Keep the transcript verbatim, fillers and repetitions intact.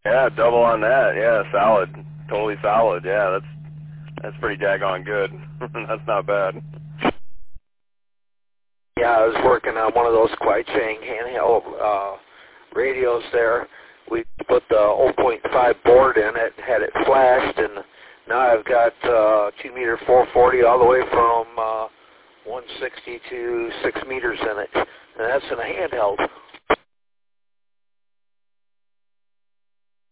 Yeah, double on that. Yeah, solid. Totally solid. Yeah, that's that's pretty daggone good. That's not bad. Yeah, I was working on one of those Kwai-Chang handheld uh, radios there. We put the zero point five board in it, had it flashed, and now I've got uh, two meter four forty all the way from uh, one sixty to six meters in it, and that's in a handheld.